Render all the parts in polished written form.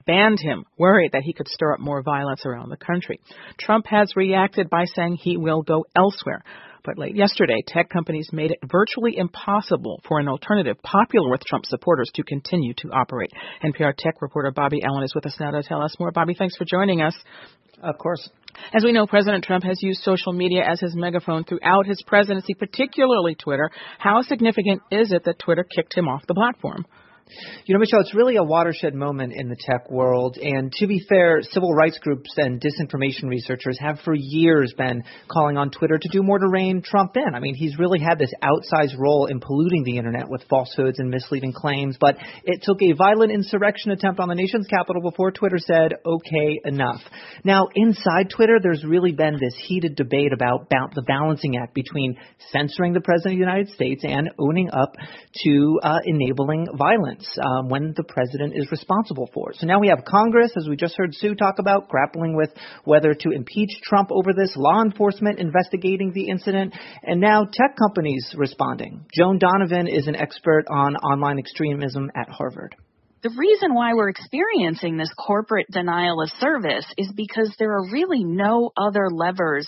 banned him, worried that he could stir up more violence around the country. Trump has reacted by saying he will go elsewhere. But late yesterday, tech companies made it virtually impossible for an alternative popular with Trump supporters to continue to operate. NPR tech reporter Bobby Allen is with us now to tell us more. Bobby, thanks for joining us. Of course. As we know, President Trump has used social media as his megaphone throughout his presidency, particularly Twitter. How significant is it that Twitter kicked him off the platform? You know, Michelle, it's really a watershed moment in the tech world. And to be fair, civil rights groups and disinformation researchers have for years been calling on Twitter to do more to rein Trump in. I mean, he's really had this outsized role in polluting the internet with falsehoods and misleading claims. But it took a violent insurrection attempt on the nation's capital before Twitter said, okay, enough. Now, inside Twitter, there's really been this heated debate about the balancing act between censoring the president of the United States and owning up to enabling violence when the president is responsible for it. So now we have Congress, as we just heard Sue talk about, grappling with whether to impeach Trump over this, law enforcement investigating the incident, and now tech companies responding. Joan Donovan is an expert on online extremism at Harvard. The reason why we're experiencing this corporate denial of service is because there are really no other levers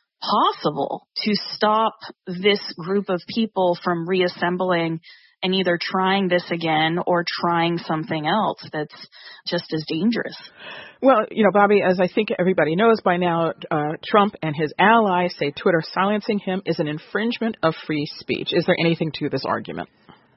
possible to stop this group of people from reassembling and either trying this again or trying something else that's just as dangerous. Well, you know, Bobby, as I think everybody knows by now, Trump and his allies say Twitter silencing him is an infringement of free speech. Is there anything to this argument?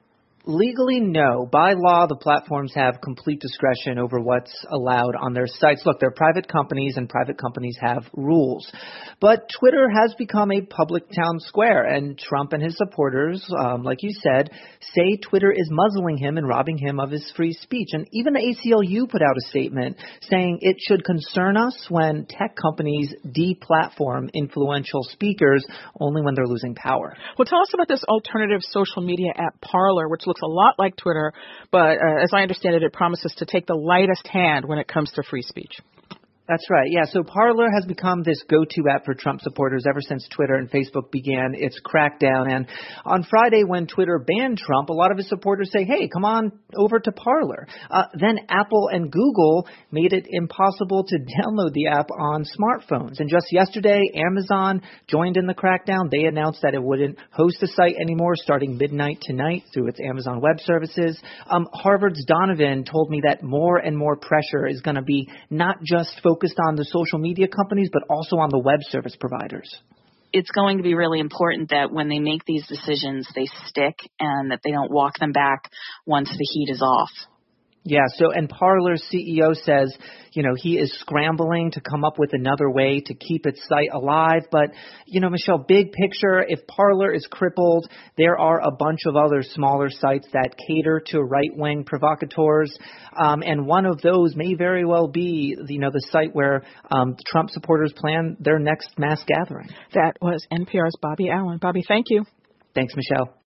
Legally, no. By law, the platforms have complete discretion over what's allowed on their sites. Look, they're private companies, and private companies have rules. But Twitter has become a public town square, and Trump and his supporters, like you said, say Twitter is muzzling him and robbing him of his free speech. And even the ACLU put out a statement saying it should concern us when tech companies deplatform influential speakers only when they're losing power. Well, tell us about this alternative social media app, Parler, which looks a lot like Twitter, but as I understand it, it promises to take the lightest hand when it comes to free speech. That's right. Yeah. So Parler has become this go-to app for Trump supporters ever since Twitter and Facebook began its crackdown. And on Friday, when Twitter banned Trump, a lot of his supporters say, hey, come on over to Parler. Then Apple and Google made it impossible to download the app on smartphones. And just yesterday, Amazon joined in the crackdown. They announced that it wouldn't host the site anymore starting midnight tonight through its Amazon Web Services. Harvard's Donovan told me that more and more pressure is going to be not just focused on the social media companies, but also on the web service providers. It's going to be really important that when they make these decisions, they stick and that they don't walk them back once the heat is off. Yeah, so and Parler's CEO says, you know, he is scrambling to come up with another way to keep its site alive. But, you know, Michelle, big picture, if Parler is crippled, there are a bunch of other smaller sites that cater to right-wing provocateurs. And one of those may very well be, you know, the site where Trump supporters plan their next mass gathering. That was NPR's Bobby Allen. Bobby, thank you. Thanks, Michelle.